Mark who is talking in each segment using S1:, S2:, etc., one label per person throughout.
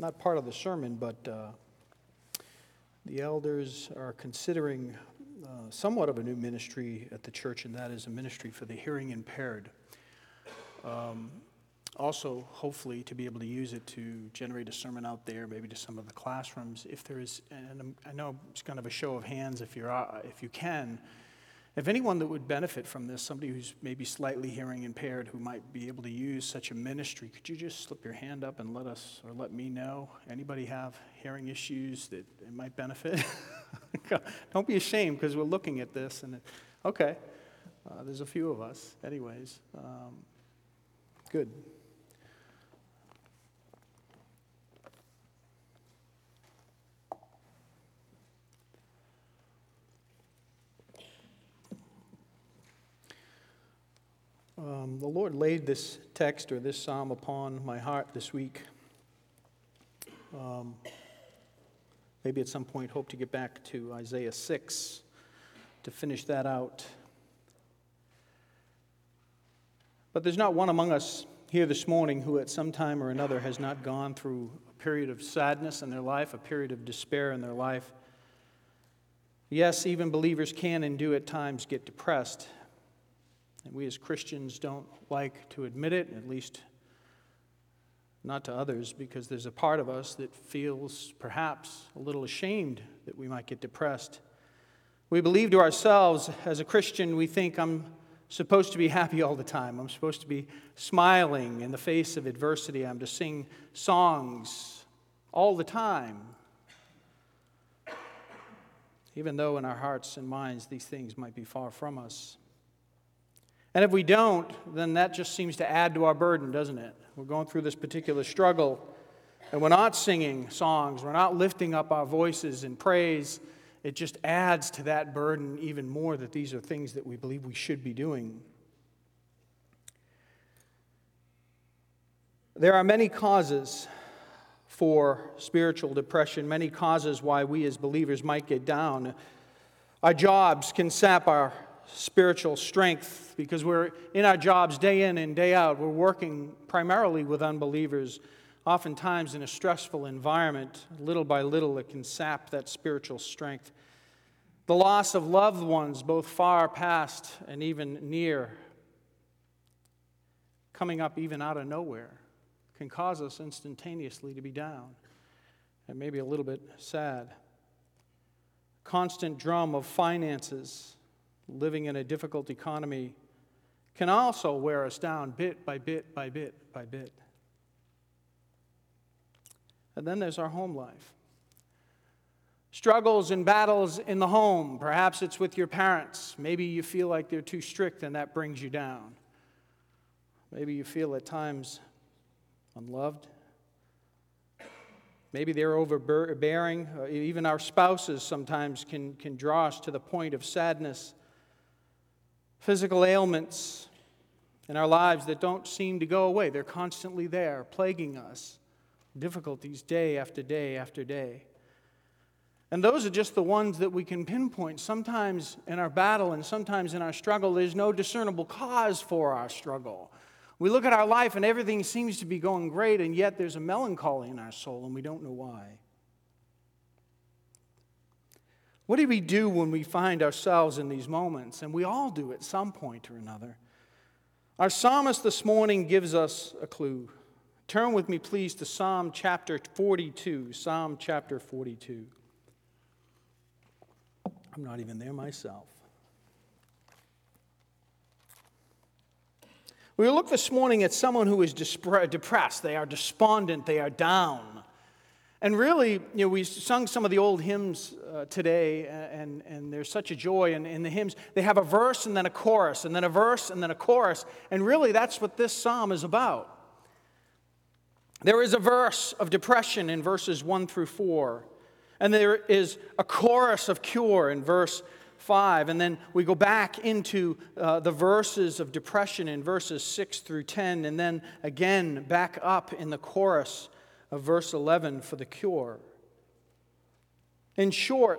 S1: not part of the sermon, but the elders are considering somewhat of a new ministry at the church, and that is a ministry for the hearing impaired. Also, hopefully, to be able to use it to generate a sermon out there, maybe to some of the classrooms. If there is, and I know it's kind of a show of hands if you can. If anyone that would benefit from this, somebody who's maybe slightly hearing impaired who might be able to use such a ministry, could you just slip your hand up and let us or let me know? Anybody have hearing issues that it might benefit? Don't be ashamed, because we're looking at this and okay, there's a few of us. Anyways, good. The Lord laid this text or this psalm upon my heart this week. Maybe at some point hope to get back to Isaiah 6 to finish that out. But there's not one among us here this morning who at some time or another has not gone through a period of sadness in their life, a period of despair in their life. Yes, even believers can and do at times get depressed. And we as Christians don't like to admit it, at least not to others, because there's a part of us that feels perhaps a little ashamed that we might get depressed. We believe to ourselves, as a Christian, we think I'm supposed to be happy all the time. I'm supposed to be smiling in the face of adversity. I'm to sing songs all the time. Even though in our hearts and minds these things might be far from us. And if we don't, then that just seems to add to our burden, doesn't it? We're going through this particular struggle, and we're not singing songs, we're not lifting up our voices in praise. It just adds to that burden even more that these are things that we believe we should be doing. There are many causes for spiritual depression, many causes why we as believers might get down. Our jobs can sap our spiritual strength because we're in our jobs day in and day out. We're working primarily with unbelievers, oftentimes in a stressful environment. Little by little, it can sap that spiritual strength. The loss of loved ones, both far past and even near, coming up even out of nowhere, can cause us instantaneously to be down and maybe a little bit sad. Constant drum of finances, living in a difficult economy, can also wear us down bit by bit by bit by bit. And then there's our home life. Struggles and battles in the home. Perhaps it's with your parents. Maybe you feel like they're too strict and that brings you down. Maybe you feel at times unloved. Maybe they're overbearing. Even our spouses sometimes can draw us to the point of sadness. Physical ailments in our lives that don't seem to go away. They're constantly there, plaguing us. Difficulties day after day after day. And those are just the ones that we can pinpoint. Sometimes in our battle and sometimes in our struggle, there's no discernible cause for our struggle. We look at our life and everything seems to be going great, and yet there's a melancholy in our soul and we don't know why. What do we do when we find ourselves in these moments? And we all do at some point or another. Our psalmist this morning gives us a clue. Turn with me, please, to Psalm chapter 42. Psalm chapter 42. I'm not even there myself. We look this morning at someone who is depressed. They are despondent. They are down. And really, we sung some of the old hymns today, and there's such a joy in the hymns. They have a verse and then a chorus, and then a verse and then a chorus. And really, that's what this psalm is about. There is a verse of depression in verses 1 through 4. And there is a chorus of cure in verse 5. And then we go back into the verses of depression in verses 6 through 10. And then again back up in the chorus of verse 11 for the cure. In short,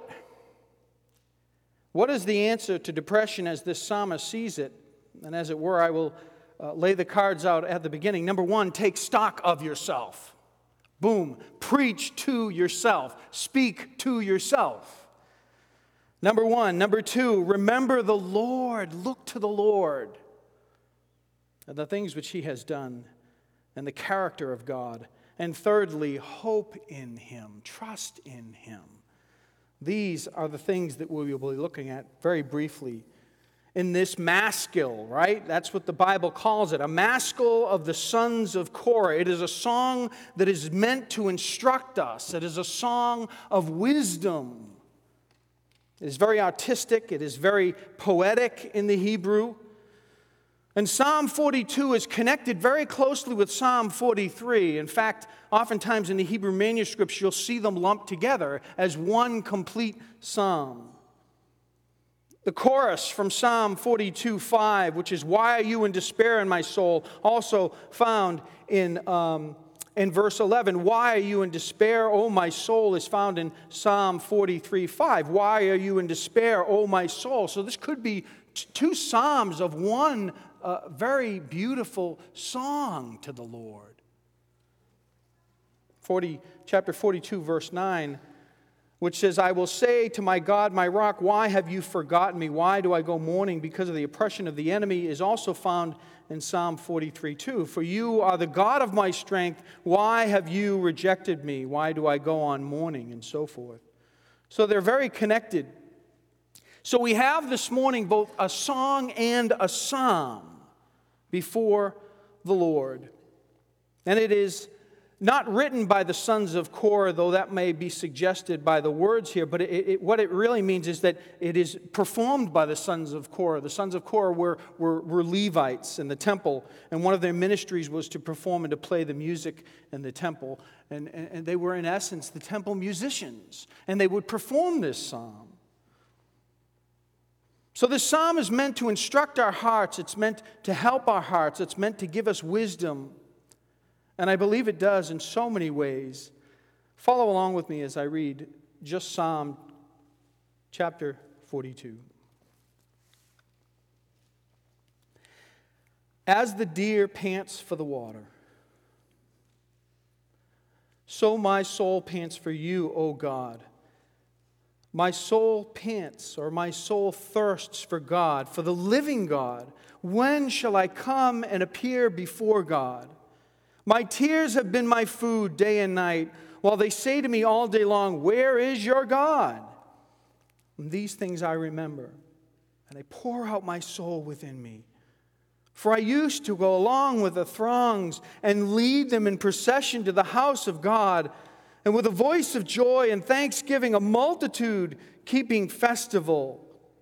S1: what is the answer to depression as this psalmist sees it? And as it were, I will lay the cards out at the beginning. Number one, take stock of yourself. Boom. Preach to yourself. Speak to yourself. Number one. Number two, remember the Lord. Look to the Lord and the things which He has done and the character of God. And thirdly, hope in Him. Trust in Him. These are the things that we will be looking at very briefly in this maskil, right? That's what the Bible calls it, a maskil of the sons of Korah. It is a song that is meant to instruct us. It is a song of wisdom. It is very artistic. It is very poetic in the Hebrew. And Psalm 42 is connected very closely with Psalm 43. In fact, oftentimes in the Hebrew manuscripts, you'll see them lumped together as one complete psalm. The chorus from Psalm 42:5, which is, "Why are you in despair in my soul?" also found in verse 11. "Why are you in despair, O my soul?" is found in Psalm 43:5. "Why are you in despair, O my soul?" So this could be two psalms of one very beautiful song to the Lord. Chapter 42, verse 9, which says, "I will say to my God, my rock, why have you forgotten me? Why do I go mourning because of the oppression of the enemy?" is also found in Psalm 43:2. "For you are the God of my strength. Why have you rejected me? Why do I go on mourning?" and so forth. So they're very connected. So we have this morning both a song and a psalm before the Lord. And it is not written by the sons of Korah, though that may be suggested by the words here, but what it really means is that it is performed by the sons of Korah. The sons of Korah were Levites in the temple, and one of their ministries was to perform and to play the music in the temple. And they were, in essence, the temple musicians, and they would perform this psalm. So this psalm is meant to instruct our hearts. It's meant to help our hearts. It's meant to give us wisdom. And I believe it does in so many ways. Follow along with me as I read just Psalm chapter 42. "As the deer pants for the water, so my soul pants for you, O God. My soul pants," or my soul thirsts for God, for the living God. "When shall I come and appear before God? My tears have been my food day and night, while they say to me all day long, 'Where is your God?' And these things I remember, and I pour out my soul within me. For I used to go along with the throngs and lead them in procession to the house of God, and with a voice of joy and thanksgiving, a multitude keeping festival.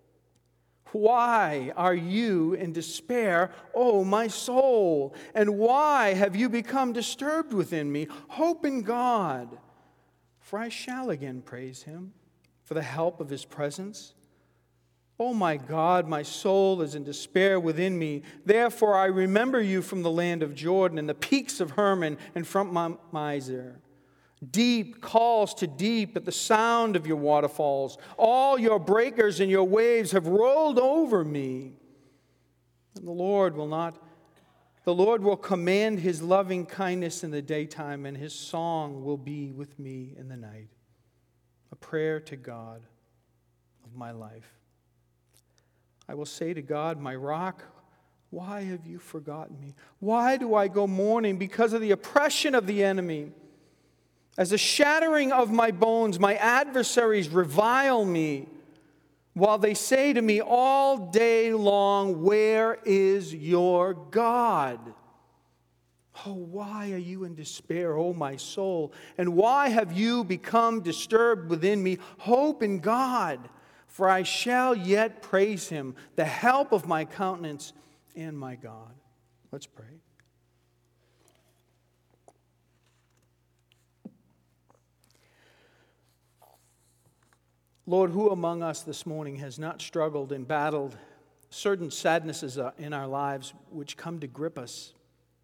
S1: Why are you in despair, O my soul? And why have you become disturbed within me? Hope in God, for I shall again praise Him for the help of His presence. O my God, my soul is in despair within me. Therefore I remember you from the land of Jordan and the peaks of Hermon and from Mount Mizar. Deep calls to deep at the sound of your waterfalls. All your breakers and your waves have rolled over me. And the Lord will command His loving kindness in the daytime, and His song will be with me in the night. A prayer to God of my life. I will say to God, my rock, why have you forgotten me? Why do I go mourning because of the oppression of the enemy? As a shattering of my bones, my adversaries revile me, while they say to me all day long, 'Where is your God?' Oh, why are you in despair, O my soul? And why have you become disturbed within me? Hope in God, for I shall yet praise Him, the help of my countenance and my God." Let's pray. Lord, who among us this morning has not struggled and battled certain sadnesses in our lives which come to grip us?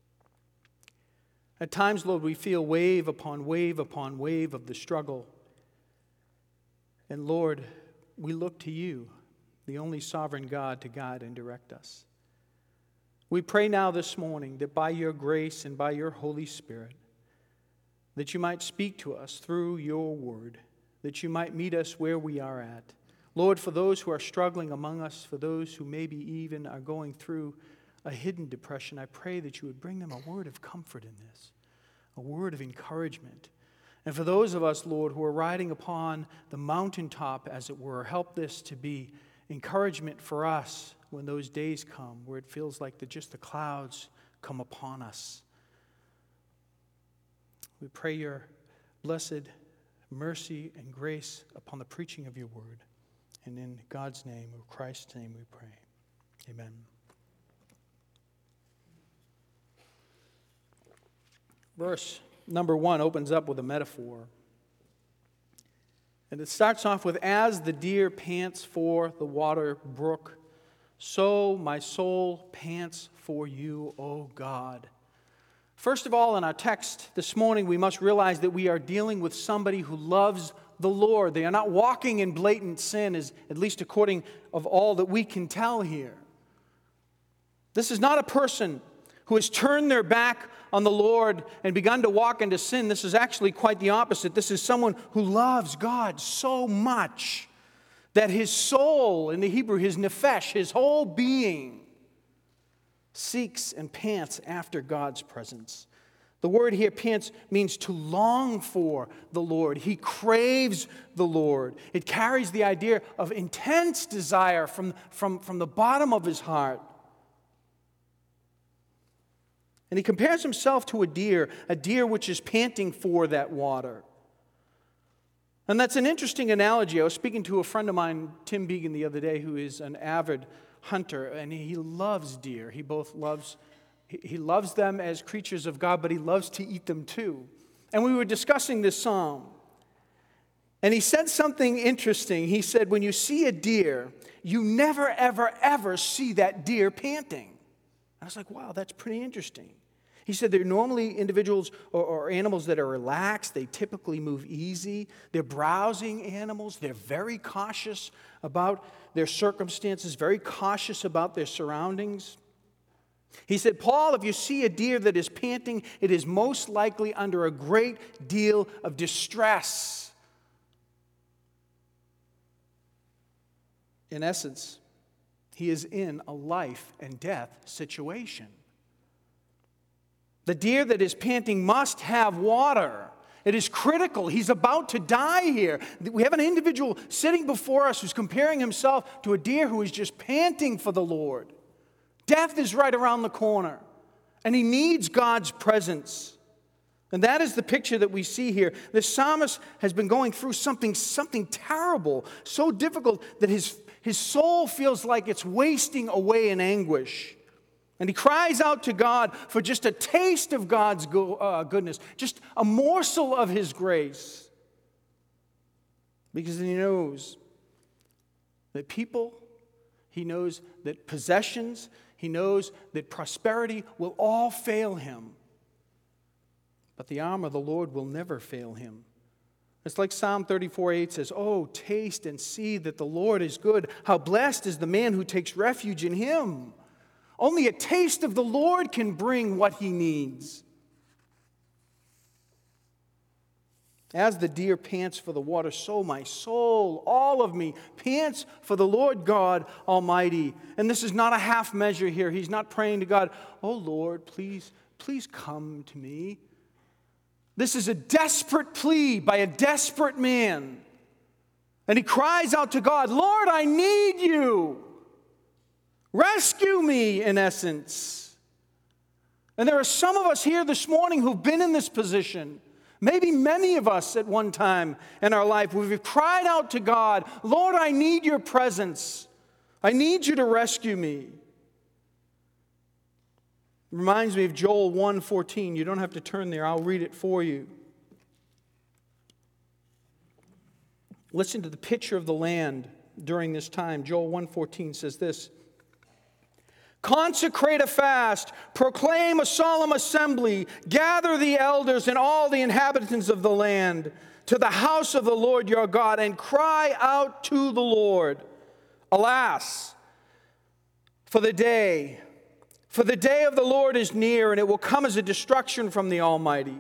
S1: At times, Lord, we feel wave upon wave upon wave of the struggle. And Lord, we look to You, the only sovereign God, to guide and direct us. We pray now this morning that by Your grace and by Your Holy Spirit, that you might speak to us through your word, that you might meet us where we are at. Lord, for those who are struggling among us, for those who maybe even are going through a hidden depression, I pray that you would bring them a word of comfort in this, a word of encouragement. And for those of us, Lord, who are riding upon the mountaintop, as it were, help this to be encouragement for us when those days come where it feels like just the clouds come upon us. We pray your blessed mercy and grace upon the preaching of your word. And in God's name, or Christ's name, we pray. Amen. Verse number 1 opens up with a metaphor. And it starts off with, as the deer pants for the water brook, so my soul pants for you, O God. First of all, in our text this morning, we must realize that we are dealing with somebody who loves the Lord. They are not walking in blatant sin, at least according of all that we can tell here. This is not a person who has turned their back on the Lord and begun to walk into sin. This is actually quite the opposite. This is someone who loves God so much that his soul, in the Hebrew, his nephesh, his whole being, seeks and pants after God's presence. The word here, pants, means to long for the Lord. He craves the Lord. It carries the idea of intense desire from the bottom of his heart. And he compares himself to a deer which is panting for that water. And that's an interesting analogy. I was speaking to a friend of mine, Tim Began, the other day, who is an avid hunter, and he loves deer. He loves them as creatures of God, but he loves to eat them too. And we were discussing this psalm. And he said something interesting. He said, when you see a deer, you never, ever, ever see that deer panting. I was like, wow, that's pretty interesting. He said they're normally individuals or animals that are relaxed. They typically move easy. They're browsing animals. They're very cautious about their circumstances, very cautious about their surroundings. He said, Paul, if you see a deer that is panting, it is most likely under a great deal of distress. In essence, he is in a life and death situation. The deer that is panting must have water. It is critical. He's about to die here. We have an individual sitting before us who's comparing himself to a deer who is just panting for the Lord. Death is right around the corner, and he needs God's presence. And that is the picture that we see here. The psalmist has been going through something terrible, so difficult that his soul feels like it's wasting away in anguish. And he cries out to God for just a taste of God's goodness, just a morsel of his grace. Because he knows that people, he knows that possessions, he knows that prosperity will all fail him. But the arm of the Lord will never fail him. It's like Psalm 34:8 says, oh, taste and see that the Lord is good. How blessed is the man who takes refuge in him. Only a taste of the Lord can bring what he needs. As the deer pants for the water, so my soul, all of me, pants for the Lord God Almighty. And this is not a half measure here. He's not praying to God, oh Lord, please come to me. This is a desperate plea by a desperate man. And he cries out to God, Lord, I need you. Rescue me, in essence. And there are some of us here this morning who've been in this position. Maybe many of us at one time in our life, we've cried out to God, Lord, I need your presence. I need you to rescue me. It reminds me of Joel 1:14. You don't have to turn there. I'll read it for you. Listen to the picture of the land during this time. Joel 1:14 says this. Consecrate a fast, proclaim a solemn assembly, gather the elders and all the inhabitants of the land to the house of the Lord your God, and cry out to the Lord. Alas, for the day of the Lord is near, and it will come as a destruction from the Almighty.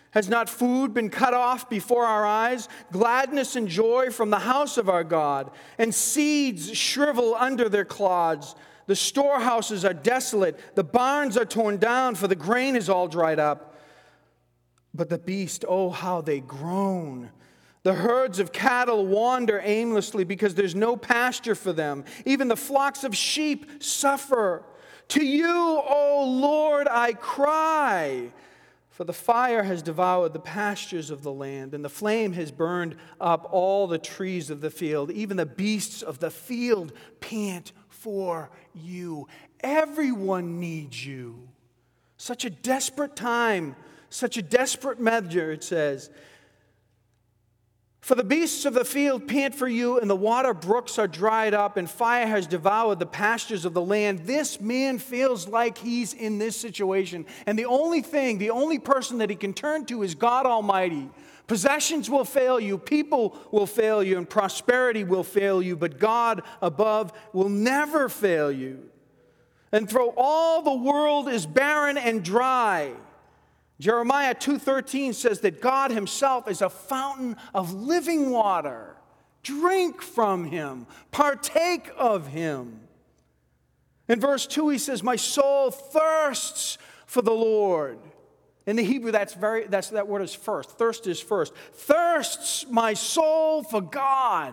S1: Has not food been cut off before our eyes? Gladness and joy from the house of our God. And seeds shrivel under their clods. The storehouses are desolate. The barns are torn down, for the grain is all dried up. But the beast, oh, how they groan. The herds of cattle wander aimlessly because there's no pasture for them. Even the flocks of sheep suffer. To you, O Lord, I cry. For the fire has devoured the pastures of the land, and the flame has burned up all the trees of the field. Even the beasts of the field pant for you. Everyone needs you. Such a desperate time, such a desperate measure, it says. For the beasts of the field pant for you, and the water brooks are dried up, and fire has devoured the pastures of the land. This man feels like he's in this situation. And the only person that he can turn to is God Almighty. Possessions will fail you, people will fail you, and prosperity will fail you, but God above will never fail you. And though all the world is barren and dry, Jeremiah 2:13 says that God himself is a fountain of living water. Drink from him. Partake of him. In verse 2 he says, my soul thirsts for the Lord. In the Hebrew, that word is first. Thirst is first. Thirsts my soul for God.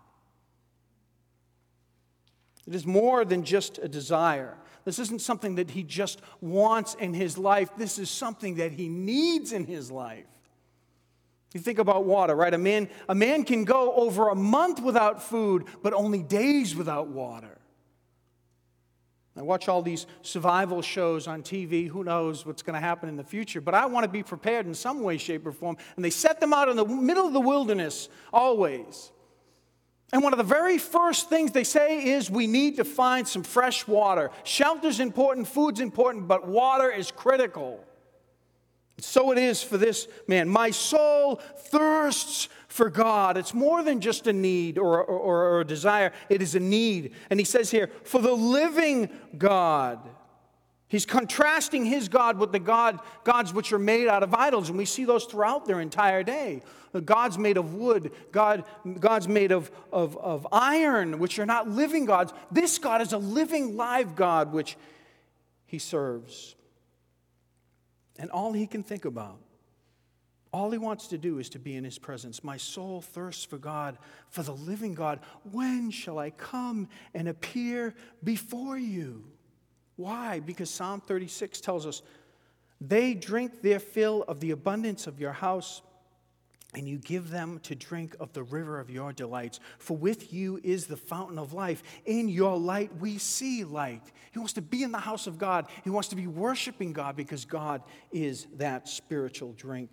S1: It is more than just a desire. This isn't something that he just wants in his life. This is something that he needs in his life. You think about water, right? A man can go over a month without food, but only days without water. I watch all these survival shows on TV. Who knows what's going to happen in the future? But I want to be prepared in some way, shape, or form. And they set them out in the middle of the wilderness always. And one of the very first things they say is we need to find some fresh water. Shelter's important, food's important, but water is critical. So it is for this man. My soul thirsts for God. It's more than just a need or a desire. It is a need. And he says here, for the living God. He's contrasting his God with the gods which are made out of idols. And we see those throughout their entire day. The gods made of wood, gods made of iron, which are not living gods. This God is a living, live God which he serves. And all he can think about, all he wants to do is to be in his presence. My soul thirsts for God, for the living God. When shall I come and appear before you? Why? Because Psalm 36 tells us, they drink their fill of the abundance of your house, and you give them to drink of the river of your delights. For with you is the fountain of life. In your light we see light. He wants to be in the house of God. He wants to be worshiping God because God is that spiritual drink.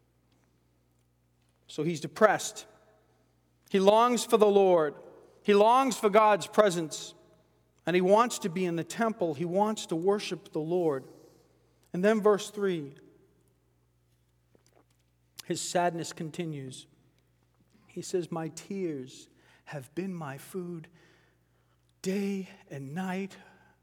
S1: So he's depressed. He longs for the Lord. He longs for God's presence. And he wants to be in the temple. He wants to worship the Lord. And then verse 3. His sadness continues. He says, my tears have been my food day and night.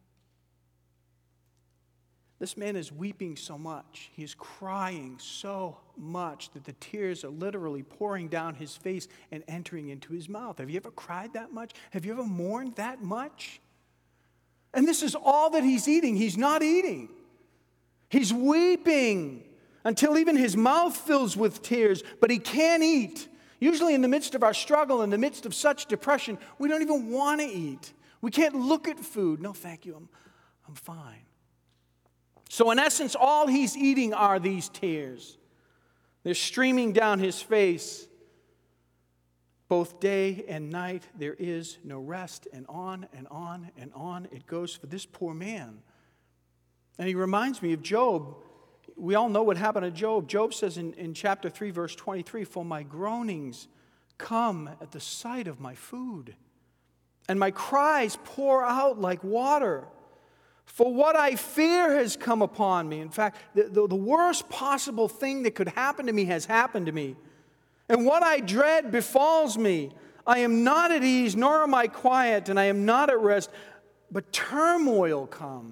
S1: This man is weeping so much. He is crying so much that the tears are literally pouring down his face and entering into his mouth. Have you ever cried that much? Have you ever mourned that much? And this is all that he's eating. He's not eating. He's weeping until even his mouth fills with tears, but he can't eat. Usually in the midst of our struggle, in the midst of such depression, we don't even want to eat. We can't look at food. No, thank you, I'm fine. So in essence, all he's eating are these tears. They're streaming down his face. Both day and night, there is no rest, and on and on and on it goes for this poor man. And he reminds me of Job. We all know what happened to Job. Job says in chapter 3, verse 23, for my groanings come at the sight of my food, and my cries pour out like water. For what I fear has come upon me. In fact, the worst possible thing that could happen to me has happened to me. And what I dread befalls me. I am not at ease, nor am I quiet, and I am not at rest. But turmoil comes.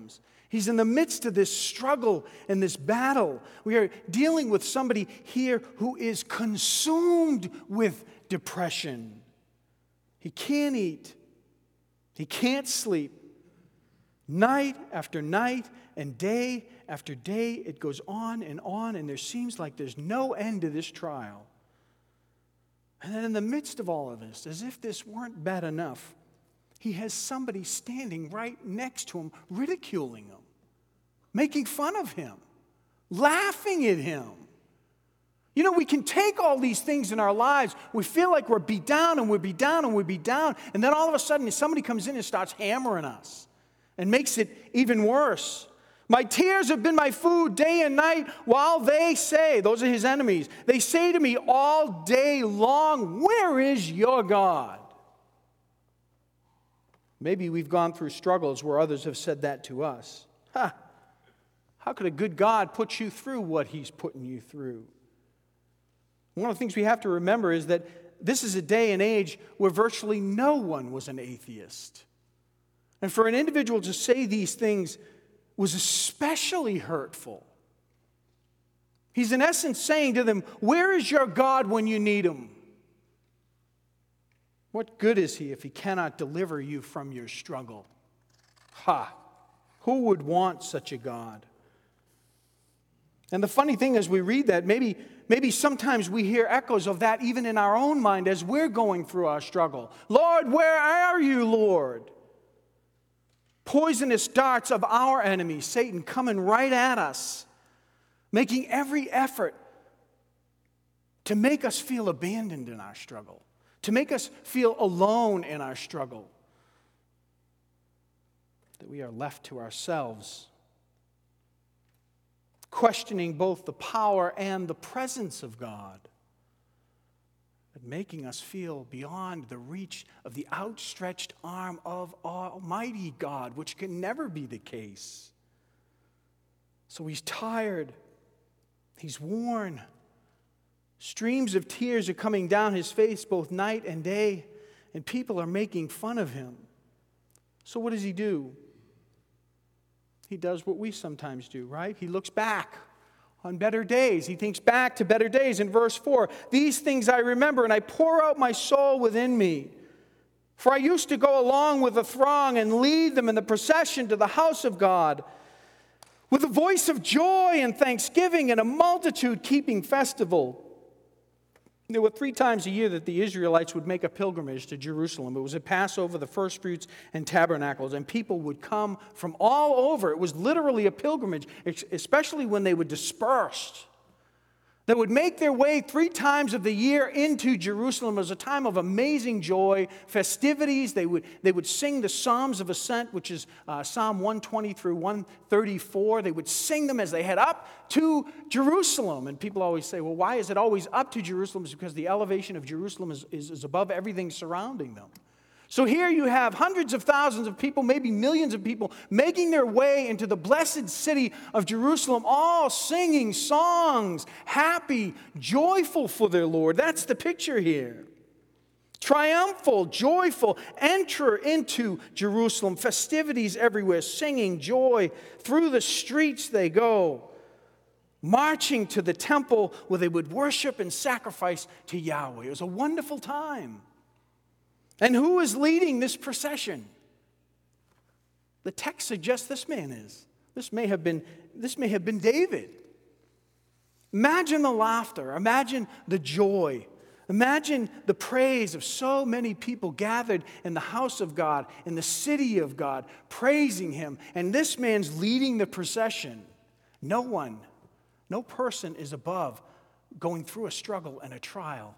S1: He's in the midst of this struggle and this battle. We are dealing with somebody here who is consumed with depression. He can't eat. He can't sleep. Night after night and day after day, it goes on, and there seems like there's no end to this trial. And then in the midst of all of this, as if this weren't bad enough, he has somebody standing right next to him, ridiculing him, making fun of him, laughing at him. You know, we can take all these things in our lives. We feel like we're beat down and we're beat down and we're beat down. And then all of a sudden, somebody comes in and starts hammering us and makes it even worse. My tears have been my food day and night while they say, those are his enemies, they say to me all day long, where is your God? Maybe we've gone through struggles where others have said that to us. How could a good God put you through what he's putting you through? One of the things we have to remember is that this is a day and age where virtually no one was an atheist. And for an individual to say these things was especially hurtful. He's in essence saying to them, where is your God when you need him? What good is he if he cannot deliver you from your struggle? Who would want such a God? And the funny thing is, we read that, maybe sometimes we hear echoes of that even in our own mind as we're going through our struggle. Lord, where are you, Lord? Poisonous darts of our enemy, Satan, coming right at us, making every effort to make us feel abandoned in our struggle, to make us feel alone in our struggle, that we are left to ourselves, questioning both the power and the presence of God, but making us feel beyond the reach of the outstretched arm of Almighty God, which can never be the case. So he's tired. He's worn. Streams of tears are coming down his face both night and day, and people are making fun of him. So what does he do? He does what we sometimes do, right? He looks back on better days. He thinks back to better days. In verse 4, these things I remember, and I pour out my soul within me. For I used to go along with the throng and lead them in the procession to the house of God, with a voice of joy and thanksgiving and a multitude keeping festival. There were 3 times a year that the Israelites would make a pilgrimage to Jerusalem. It was a Passover, the first fruits, and tabernacles. And people would come from all over. It was literally a pilgrimage, especially when they were dispersed. They would make their way 3 times of the year into Jerusalem. It was a time of amazing joy, festivities. They would sing the Psalms of Ascent, which is Psalm 120 through 134. They would sing them as they head up to Jerusalem. And people always say, well, why is it always up to Jerusalem? It's because the elevation of Jerusalem is above everything surrounding them. So here you have hundreds of thousands of people, maybe millions of people, making their way into the blessed city of Jerusalem, all singing songs, happy, joyful for their Lord. That's the picture here. Triumphal, joyful, enter into Jerusalem, festivities everywhere, singing joy. Through the streets they go, marching to the temple where they would worship and sacrifice to Yahweh. It was a wonderful time. And who is leading this procession? The text suggests this man is. This may have been David. Imagine the laughter. Imagine the joy. Imagine the praise of so many people gathered in the house of God, in the city of God, praising him. And this man's leading the procession. No person is above going through a struggle and a trial.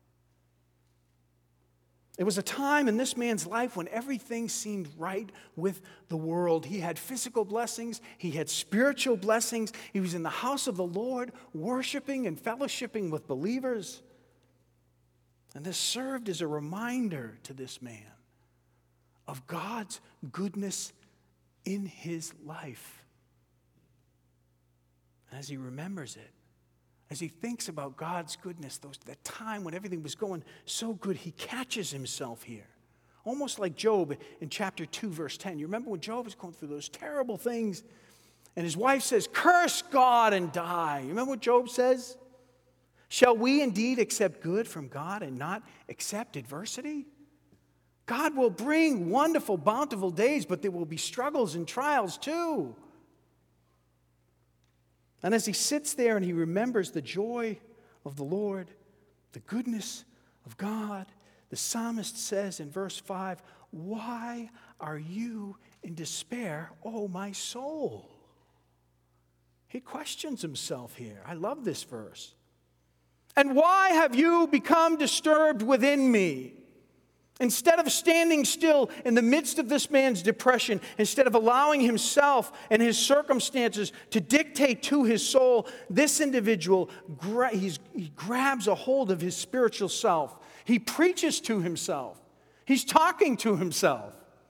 S1: It was a time in this man's life when everything seemed right with the world. He had physical blessings. He had spiritual blessings. He was in the house of the Lord, worshiping and fellowshipping with believers. And this served as a reminder to this man of God's goodness in his life. And as he remembers it, as he thinks about God's goodness, that time when everything was going so good, he catches himself here. Almost like Job in chapter 2, verse 10. You remember when Job was going through those terrible things, And his wife says, curse God and die. You remember what Job says? Shall we indeed accept good from God and not accept adversity? God will bring wonderful, bountiful days, but there will be struggles and trials too. And as he sits there and he remembers the joy of the Lord, the goodness of God, the psalmist says in verse 5, why are you in despair, O my soul? He questions himself here. I love this verse. And why have you become disturbed within me? Instead of standing still in the midst of this man's depression, instead of allowing himself and his circumstances to dictate to his soul, this individual, he grabs a hold of his spiritual self. He preaches to himself. He's talking to himself.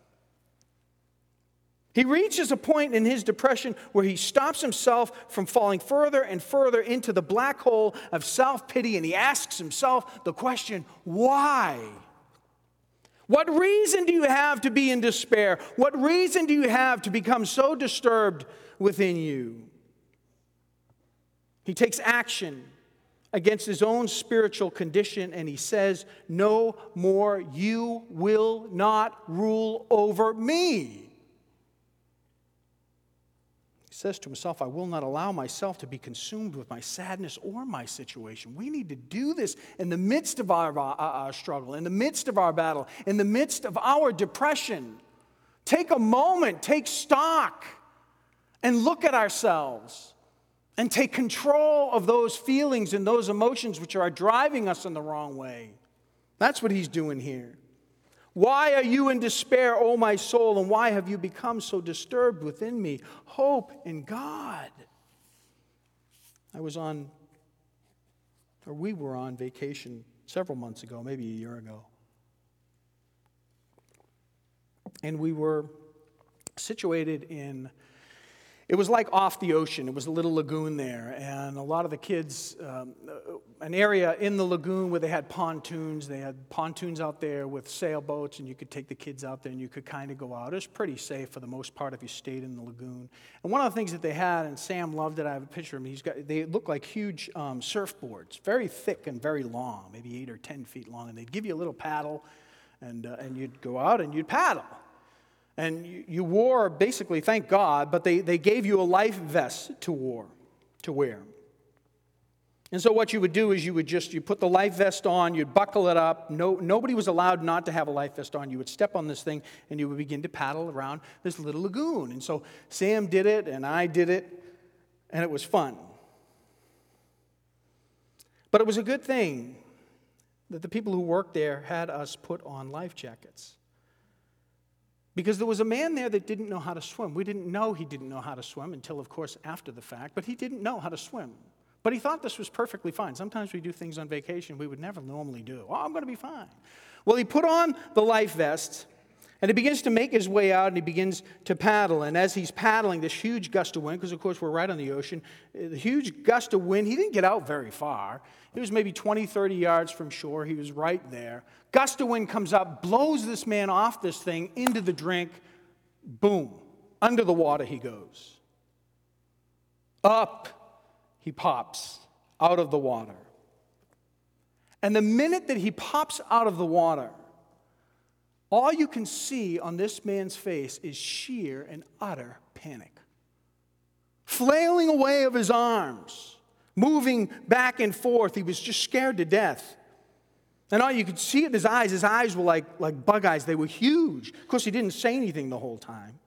S1: He reaches a point in his depression where he stops himself from falling further and further into the black hole of self-pity, and he asks himself the question, why? What reason do you have to be in despair? What reason do you have to become so disturbed within you? He takes action against his own spiritual condition, and he says, no more, you will not rule over me. He says to himself, I will not allow myself to be consumed with my sadness or my situation. We need to do this in the midst of our struggle, in the midst of our battle, in the midst of our depression. Take a moment, take stock, and look at ourselves and take control of those feelings and those emotions which are driving us in the wrong way. That's what he's doing here. Why are you in despair, O my soul, and why have you become so disturbed within me? Hope in God. We were on vacation several months ago, maybe a year ago. And we were situated in, it was like off the ocean. It was a little lagoon there. And a lot of the kids, an area in the lagoon where they had pontoons out there with sailboats, and you could take the kids out there and you could kind of go out. It was pretty safe for the most part if you stayed in the lagoon. And one of the things that they had, and Sam loved it, I have a picture of them, they look like huge surfboards, very thick and very long, maybe 8 or 10 feet long. And they'd give you a little paddle, and you'd go out and you'd paddle. And you wore, basically, thank God, but they gave you a life vest to wear. And so what you would do is you put the life vest on, you'd buckle it up. Nobody was allowed not to have a life vest on. You would step on this thing, and you would begin to paddle around this little lagoon. And so Sam did it, and I did it, and it was fun. But it was a good thing that the people who worked there had us put on life jackets. Because there was a man there that didn't know how to swim. We didn't know he didn't know how to swim until, of course, after the fact. But he didn't know how to swim. But he thought this was perfectly fine. Sometimes we do things on vacation we would never normally do. Oh, I'm going to be fine. Well, he put on the life vest, and he begins to make his way out, and he begins to paddle. And as he's paddling, this huge gust of wind, because, of course, we're right on the ocean, the huge gust of wind, he didn't get out very far. He was maybe 20, 30 yards from shore. He was right there. Gust of wind comes up, blows this man off this thing into the drink. Boom. Under the water he goes. Up he pops out of the water. And the minute that he pops out of the water, all you can see on this man's face is sheer and utter panic. Flailing away of his arms, moving back and forth. He was just scared to death. And all you could see in his eyes were like bug eyes. They were huge. Of course, he didn't say anything the whole time.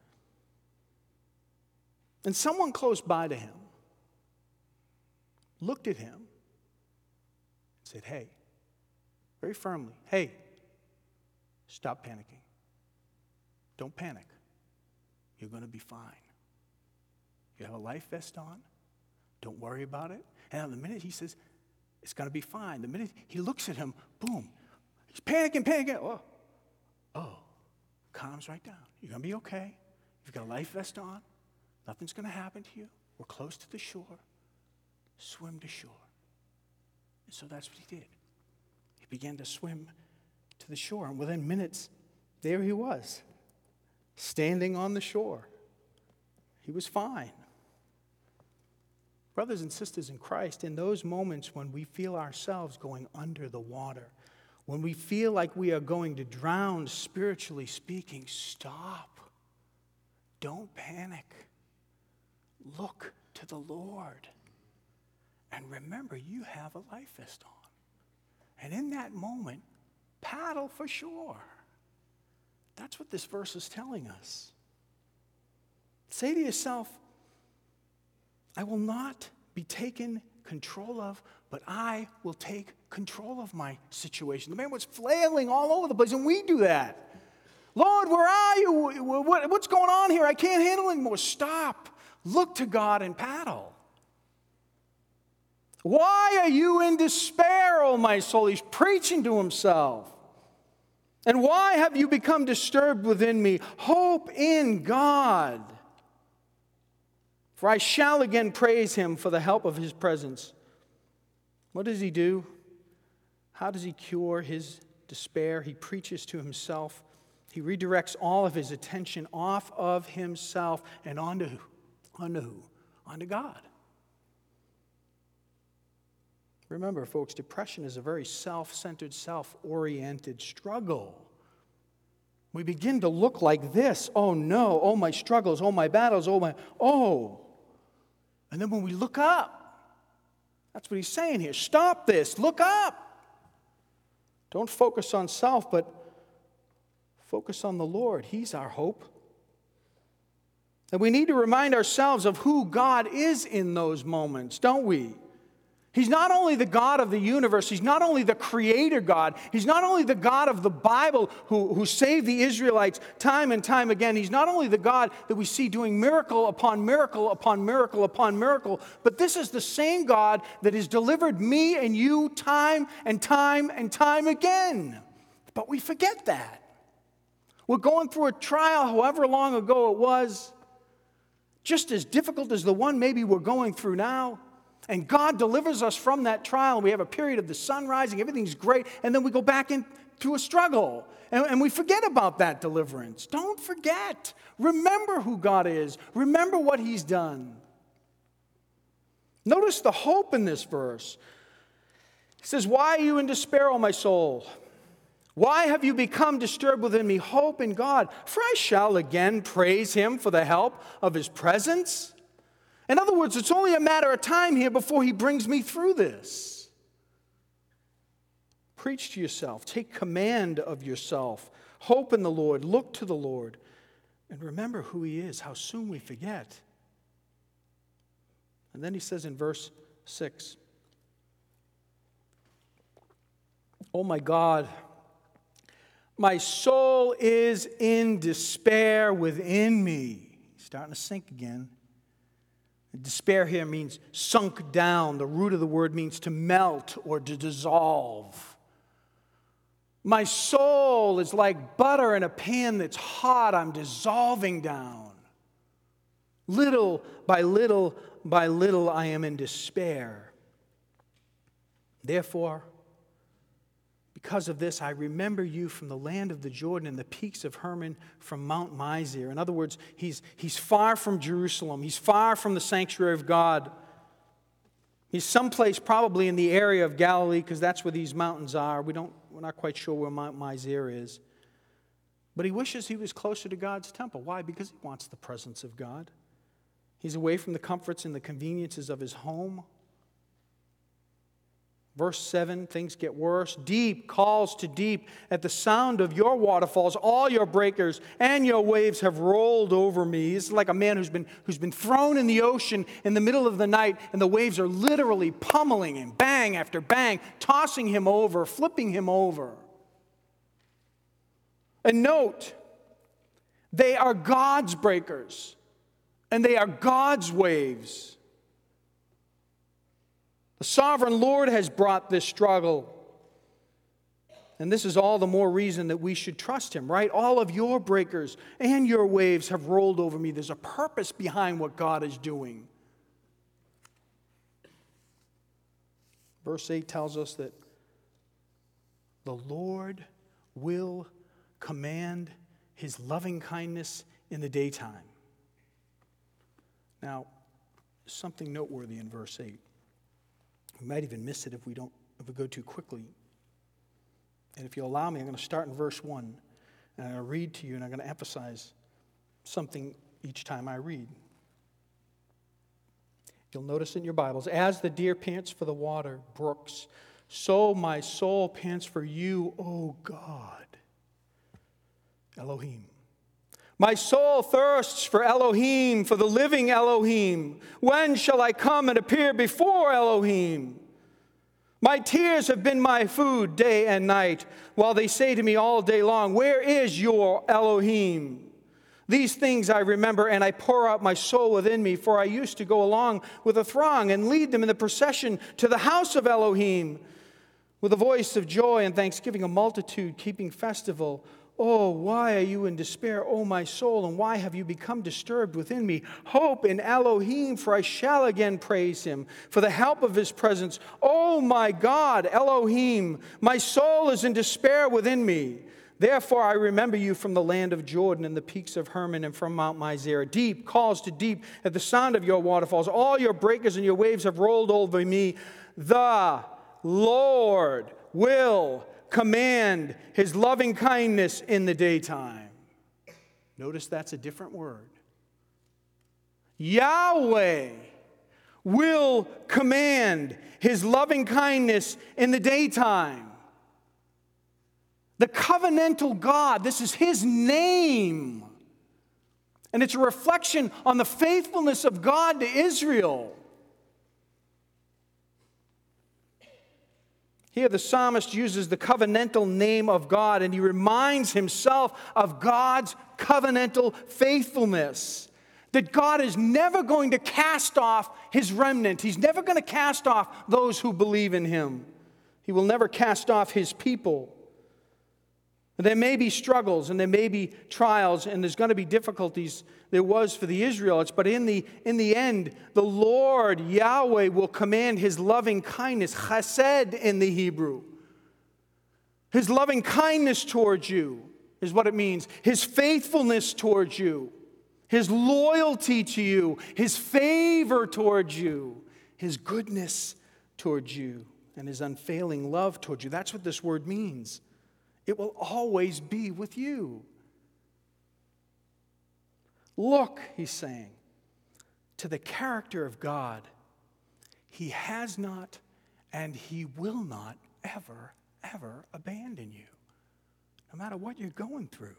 S1: And someone close by to him looked at him and said, hey, very firmly, hey, stop panicking. Don't panic. You're going to be fine. You have a life vest on. Don't worry about it. And on the minute he says, it's going to be fine. The minute he looks at him, boom. He's panicking. Oh, calms right down. You're going to be okay. You've got a life vest on. Nothing's going to happen to you. We're close to the shore. Swim to shore. And so that's what he did. He began to swim to the shore. And within minutes, there he was, standing on the shore. He was fine. Brothers and sisters in Christ, in those moments when we feel ourselves going under the water, when we feel like we are going to drown, spiritually speaking, stop. Don't panic. Look to the Lord. And remember, you have a life vest on. And in that moment, paddle for shore. That's what this verse is telling us. Say to yourself, I will not be taken control of, but I will take control of my situation. The man was flailing all over the place, and we do that. Lord, where are you? What's going on here? I can't handle it anymore. Stop. Look to God and paddle. Why are you in despair, O my soul? He's preaching to himself. And why have you become disturbed within me? Hope in God. For I shall again praise him for the help of his presence. What does he do? How does he cure his despair? He preaches to himself. He redirects all of his attention off of himself and onto who? Onto who? Onto God. Remember, folks, depression is a very self-centered, self-oriented struggle. We begin to look like this. Oh no, oh my struggles, oh my battles, oh. And then when we look up, that's what he's saying here. Stop this, look up. Don't focus on self, but focus on the Lord. He's our hope. And we need to remind ourselves of who God is in those moments, don't we? He's not only the God of the universe, he's not only the creator God, he's not only the God of the Bible who saved the Israelites time and time again, he's not only the God that we see doing miracle upon miracle upon miracle upon miracle, but this is the same God that has delivered me and you time and time and time again. But we forget that. We're going through a trial, however long ago it was, just as difficult as the one maybe we're going through now. And God delivers us from that trial. We have a period of the sun rising, everything's great, and then we go back into a struggle. And we forget about that deliverance. Don't forget. Remember who God is. Remember what he's done. Notice the hope in this verse. He says, why are you in despair, O my soul? Why have you become disturbed within me? Hope in God, for I shall again praise him for the help of his presence. In other words, it's only a matter of time here before he brings me through this. Preach to yourself. Take command of yourself. Hope in the Lord. Look to the Lord. And remember who he is. How soon we forget. And then he says in verse 6, oh my God, my soul is in despair within me. He's starting to sink again. Despair here means sunk down. The root of the word means to melt or to dissolve. My soul is like butter in a pan that's hot. I'm dissolving down. Little by little by little, I am in despair. Therefore, because of this, I remember you from the land of the Jordan and the peaks of Hermon, from Mount Mizar. In other words, he's far from Jerusalem. He's far from the sanctuary of God. He's someplace probably in the area of Galilee, because that's where these mountains are. We're not quite sure where Mount Mizar is. But he wishes he was closer to God's temple. Why? Because he wants the presence of God. He's away from the comforts and the conveniences of his home. Verse 7, things get worse. Deep calls to deep. At the sound of your waterfalls, all your breakers and your waves have rolled over me. It's like a man who's been thrown in the ocean in the middle of the night, and the waves are literally pummeling him, bang after bang, tossing him over, flipping him over. And note, they are God's breakers, and they are God's waves. The sovereign Lord has brought this struggle. And this is all the more reason that we should trust him, right? All of your breakers and your waves have rolled over me. There's a purpose behind what God is doing. Verse 8 tells us that the Lord will command his loving kindness in the daytime. Now, There's something noteworthy in verse 8. We might even miss it if we go too quickly. And if you allow me, I'm going to start in verse 1. And I'm going to read to you, and I'm going to emphasize something each time I read. You'll notice in your Bibles, as the deer pants for the water brooks, so my soul pants for you, O God, Elohim. My soul thirsts for Elohim, for the living Elohim. When shall I come and appear before Elohim? My tears have been my food day and night, while they say to me all day long, where is your Elohim? These things I remember, and I pour out my soul within me, for I used to go along with a throng and lead them in the procession to the house of Elohim, with a voice of joy and thanksgiving, a multitude keeping festival. Oh, why are you in despair, O my soul, and why have you become disturbed within me? Hope in Elohim, for I shall again praise him for the help of his presence. Oh my God, Elohim, my soul is in despair within me. Therefore I remember you from the land of Jordan and the peaks of Hermon and from Mount Mizar. Deep calls to deep at the sound of your waterfalls. All your breakers and your waves have rolled over me. The Lord will command his loving kindness in the daytime. Notice that's a different word. Yahweh will command his loving kindness in the daytime. The covenantal God, this is his name. And it's a reflection on the faithfulness of God to Israel. Here the psalmist uses the covenantal name of God, and he reminds himself of God's covenantal faithfulness. That God is never going to cast off his remnant. He's never going to cast off those who believe in him. He will never cast off his people. There may be struggles and there may be trials and there's going to be difficulties. There was for the Israelites, but in the end, the Lord, Yahweh, will command his loving kindness, chesed in the Hebrew. His loving kindness towards you is what it means. His faithfulness towards you, his loyalty to you, his favor towards you, his goodness towards you, and his unfailing love towards you. That's what this word means. It will always be with you. Look, he's saying, to the character of God. He has not and he will not ever, ever abandon you, no matter what you're going through.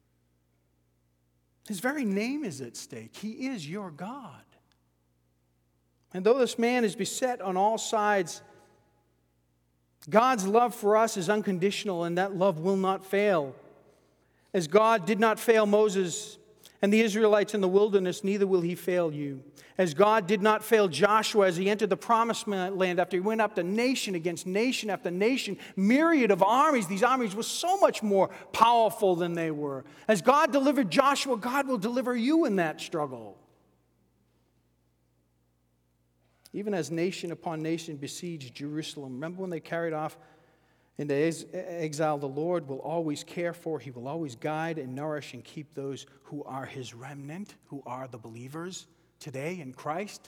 S1: His very name is at stake. He is your God. And though this man is beset on all sides, God's love for us is unconditional, and that love will not fail. As God did not fail Moses and the Israelites in the wilderness, neither will he fail you. As God did not fail Joshua as he entered the promised land after he went up to nation against nation after nation, myriad of armies. These armies were so much more powerful than they were. As God delivered Joshua, God will deliver you in that struggle. Even as nation upon nation besieged Jerusalem. Remember when they carried off into exile? The Lord will always care for, he will always guide and nourish and keep those who are his remnant, who are the believers today in Christ.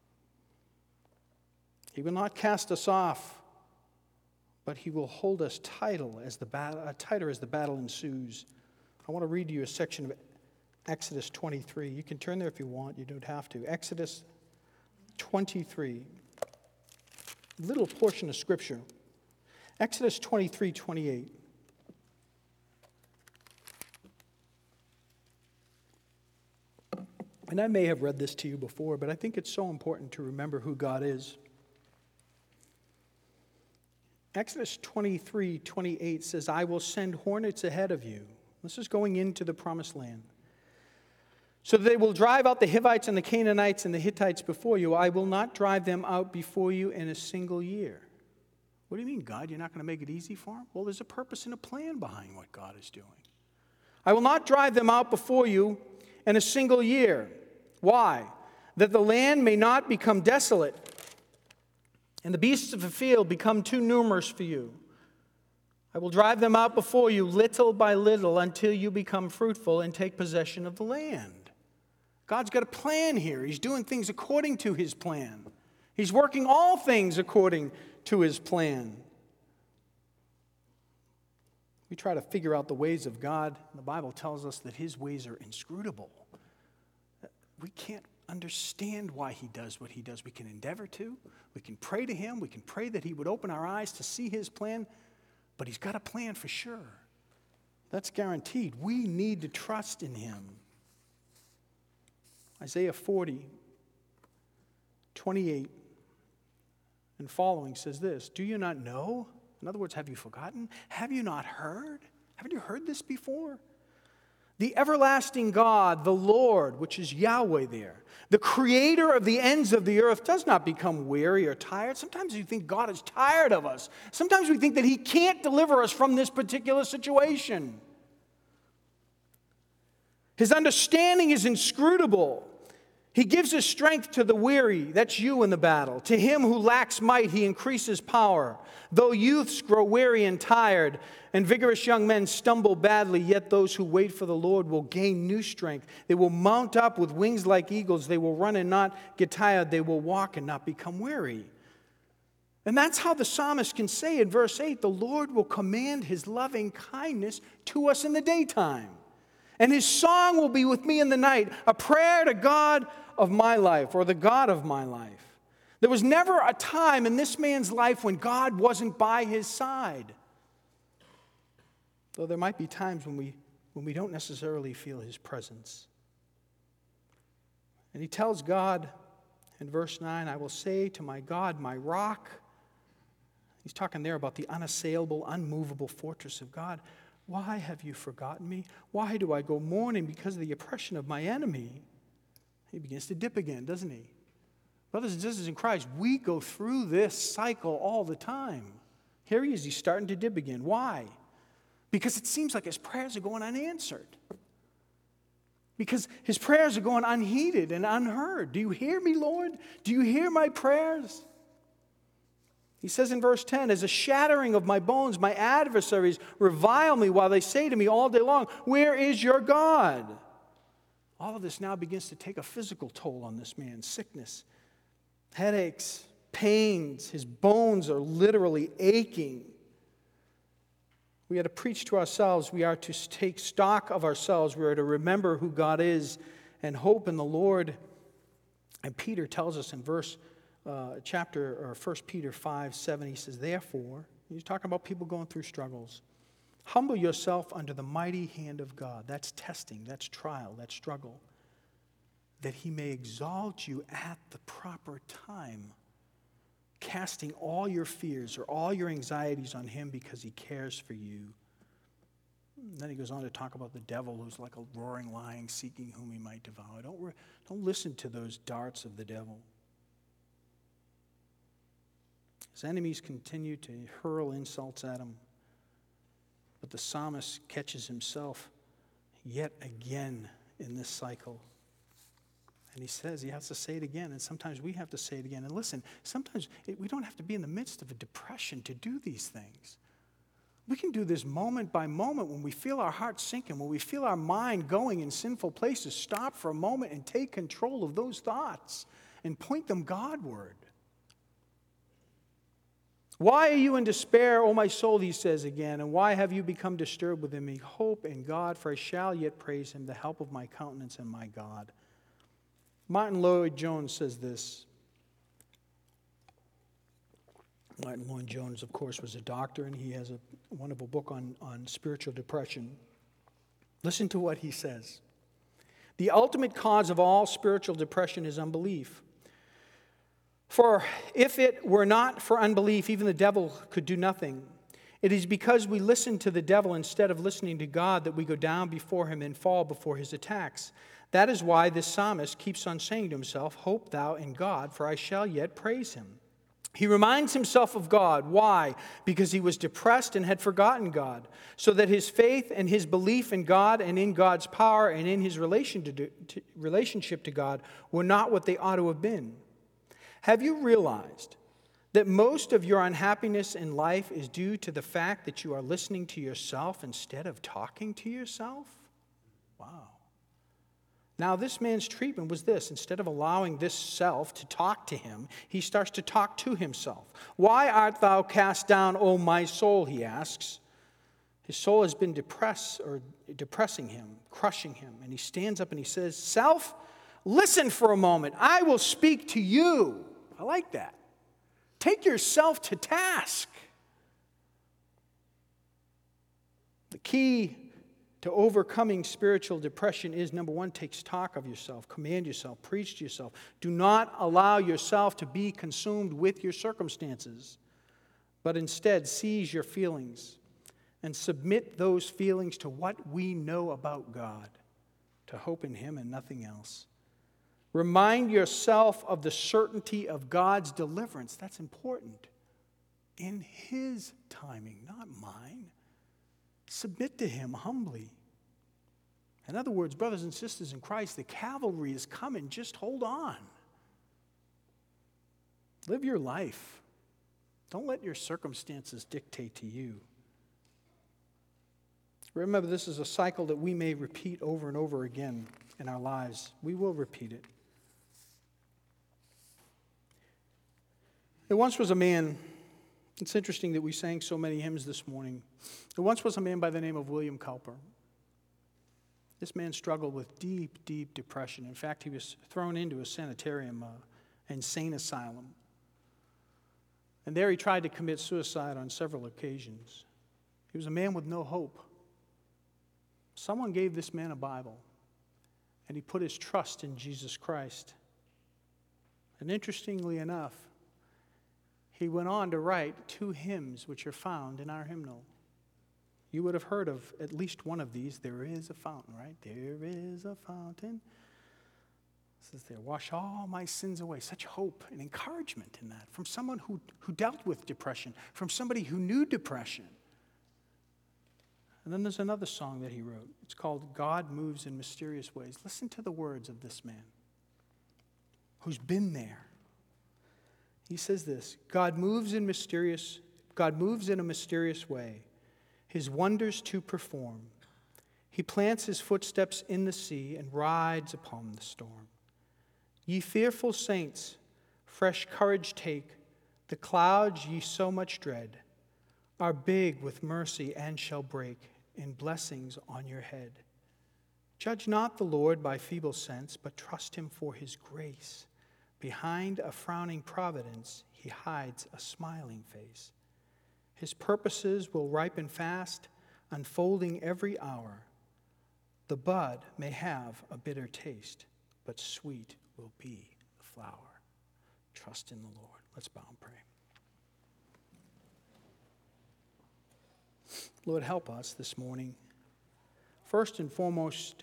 S1: He will not cast us off, but he will hold us tighter as the battle ensues. I want to read to you a section of Exodus 23. You can turn there if you want. You don't have to. Exodus 23, little portion of Scripture. Exodus 23:28. And I may have read this to you before, but I think it's so important to remember who God is. Exodus 23:28 says, I will send hornets ahead of you. This is going into the promised land. So they will drive out the Hivites and the Canaanites and the Hittites before you. I will not drive them out before you in a single year. What do you mean, God? You're not going to make it easy for them? Well, there's a purpose and a plan behind what God is doing. I will not drive them out before you in a single year. Why? That the land may not become desolate and the beasts of the field become too numerous for you. I will drive them out before you little by little until you become fruitful and take possession of the land. God's got a plan here. He's doing things according to his plan. He's working all things according to his plan. We try to figure out the ways of God. The Bible tells us that his ways are inscrutable. We can't understand why he does what he does. We can endeavor to. We can pray to him. We can pray that he would open our eyes to see his plan. But he's got a plan for sure. That's guaranteed. We need to trust in him. Isaiah 40, 28 and following says this, "Do you not know?" In other words, have you forgotten? Have you not heard? Haven't you heard this before? "The everlasting God, the Lord," which is Yahweh there, "the creator of the ends of the earth, does not become weary or tired." Sometimes you think God is tired of us. Sometimes we think that he can't deliver us from this particular situation. His understanding is inscrutable. He gives his strength to the weary. That's you in the battle. To him who lacks might, he increases power. Though youths grow weary and tired, and vigorous young men stumble badly, yet those who wait for the Lord will gain new strength. They will mount up with wings like eagles. They will run and not get tired. They will walk and not become weary. And that's how the psalmist can say in verse 8, "The Lord will command his loving kindness to us in the daytime. And his song will be with me in the night, a prayer to God of my life," or the God of my life. There was never a time in this man's life when God wasn't by his side. Though there might be times when we don't necessarily feel his presence. And he tells God in verse 9, "I will say to my God, my rock." He's talking there about the unassailable, unmovable fortress of God. "Why have you forgotten me? Why do I go mourning because of the oppression of my enemy?" He begins to dip again, doesn't he? Brothers and sisters in Christ, we go through this cycle all the time. Here he is, he's starting to dip again. Why? Because it seems like his prayers are going unanswered. Because his prayers are going unheeded and unheard. "Do you hear me, Lord? Do you hear my prayers?" He says in verse 10, "As a shattering of my bones, my adversaries revile me while they say to me all day long, 'Where is your God?'" All of this now begins to take a physical toll on this man. Sickness, headaches, pains. His bones are literally aching. We are to preach to ourselves. We are to take stock of ourselves. We are to remember who God is and hope in the Lord. And Peter tells us in chapter 1 Peter 5:7, he says, "Therefore," he's talking about people going through struggles, "humble yourself under the mighty hand of God." That's testing, that's trial, that's struggle. "That he may exalt you at the proper time, casting all your fears or all your anxieties on him because he cares for you." And then he goes on to talk about the devil who's like a roaring lion seeking whom he might devour. Don't listen to those darts of the devil. His enemies continue to hurl insults at him. But the psalmist catches himself yet again in this cycle. And he says he has to say it again. And sometimes we have to say it again. And listen, sometimes we don't have to be in the midst of a depression to do these things. We can do this moment by moment when we feel our heart sinking, when we feel our mind going in sinful places. Stop for a moment and take control of those thoughts and point them Godward. "Why are you in despair, O my soul," he says again, "and why have you become disturbed within me? Hope in God, for I shall yet praise him, the help of my countenance and my God." Martin Lloyd-Jones says this. Martin Lloyd-Jones, of course, was a doctor, and he has a wonderful book on spiritual depression. Listen to what he says. "The ultimate cause of all spiritual depression is unbelief. For if it were not for unbelief, even the devil could do nothing. It is because we listen to the devil instead of listening to God that we go down before him and fall before his attacks. That is why this psalmist keeps on saying to himself, 'Hope thou in God, for I shall yet praise him.'" He reminds himself of God. Why? Because he was depressed and had forgotten God, so that his faith and his belief in God and in God's power and in his relationship to God were not what they ought to have been. Have you realized that most of your unhappiness in life is due to the fact that you are listening to yourself instead of talking to yourself? Wow. Now, this man's treatment was this. Instead of allowing this self to talk to him, he starts to talk to himself. Why art thou cast down, O my soul, he asks. His soul has been depressing him, crushing him. And he stands up and he says, Self, listen for a moment. I will speak to you. I like that. Take yourself to task. The key to overcoming spiritual depression is, number one, take stock of yourself, command yourself, preach to yourself. Do not allow yourself to be consumed with your circumstances, but instead seize your feelings and submit those feelings to what we know about God, to hope in Him and nothing else. Remind yourself of the certainty of God's deliverance. That's important. In His timing, not mine. Submit to Him humbly. In other words, brothers and sisters in Christ, the cavalry is coming. Just hold on. Live your life. Don't let your circumstances dictate to you. Remember, this is a cycle that we may repeat over and over again in our lives. We will repeat it. There once was a man. It's interesting that we sang so many hymns this morning. There once was a man by the name of William Cowper. This man struggled with deep, deep depression. In fact, he was thrown into a sanitarium, insane asylum. And there he tried to commit suicide on several occasions. He was a man with no hope. Someone gave this man a Bible, and he put his trust in Jesus Christ. And interestingly enough, he went on to write 2 hymns which are found in our hymnal. You would have heard of at least one of these. There is a fountain, right? There is a fountain. It says there, wash all my sins away. Such hope and encouragement in that from someone who dealt with depression, from somebody who knew depression. And then there's another song that he wrote. It's called God Moves in Mysterious Ways. Listen to the words of this man who's been there. He says this, God moves in a mysterious way, His wonders to perform. He plants His footsteps in the sea and rides upon the storm. Ye fearful saints, fresh courage take. The clouds ye so much dread are big with mercy and shall break in blessings on your head. Judge not the Lord by feeble sense, but trust Him for His grace. Behind a frowning providence, He hides a smiling face. His purposes will ripen fast, unfolding every hour. The bud may have a bitter taste, but sweet will be the flower. Trust in the Lord. Let's bow and pray. Lord, help us this morning. First and foremost,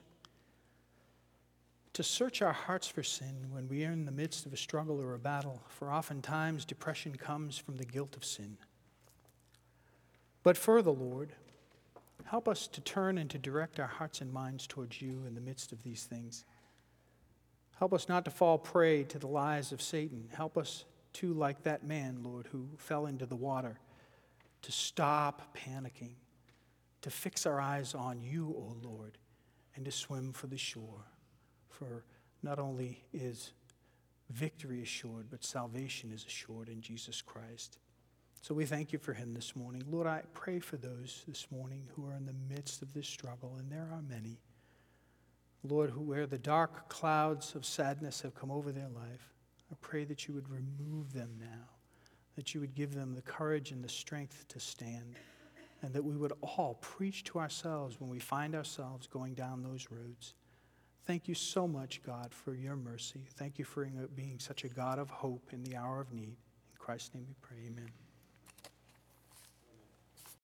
S1: to search our hearts for sin when we are in the midst of a struggle or a battle, for oftentimes depression comes from the guilt of sin. But further, Lord, help us to turn and to direct our hearts and minds towards You in the midst of these things. Help us not to fall prey to the lies of Satan. Help us to, like that man, Lord, who fell into the water, to stop panicking, to fix our eyes on You, O Lord, and to swim for the shore. For not only is victory assured, but salvation is assured in Jesus Christ. So we thank You for him this morning. Lord, I pray for those this morning who are in the midst of this struggle, and there are many. Lord, where the dark clouds of sadness have come over their life, I pray that You would remove them now, that You would give them the courage and the strength to stand, and that we would all preach to ourselves when we find ourselves going down those roads. Thank You so much, God, for Your mercy. Thank You for being such a God of hope in the hour of need. In Christ's name we pray, amen.